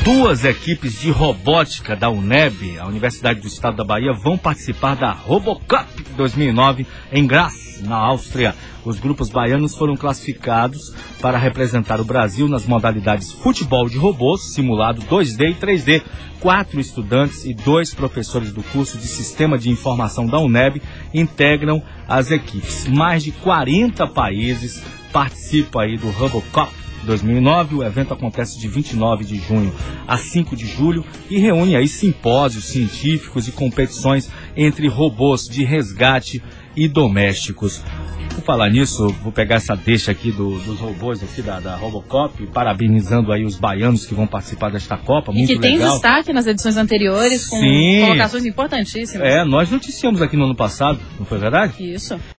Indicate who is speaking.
Speaker 1: Duas equipes de robótica da UNEB, a Universidade do Estado da Bahia, vão participar da RoboCup 2009 em Graz, na Áustria. Os grupos baianos foram classificados para representar o Brasil nas modalidades futebol de robôs, simulado 2D e 3D. 4 estudantes e 2 professores do curso de Sistema de Informação da UNEB integram as equipes. Mais de 40 países participam aí do RoboCup 2009, o evento acontece de 29 de junho a 5 de julho e reúne aí simpósios científicos e competições entre robôs de resgate e domésticos. Por falar nisso, vou pegar essa deixa aqui dos robôs aqui da RoboCup, parabenizando aí os baianos que vão participar desta Copa, muito legal.
Speaker 2: E que tem destaque nas edições anteriores, com
Speaker 1: Sim,
Speaker 2: colocações importantíssimas.
Speaker 1: nós noticiamos aqui no ano passado, não foi verdade?
Speaker 2: Isso.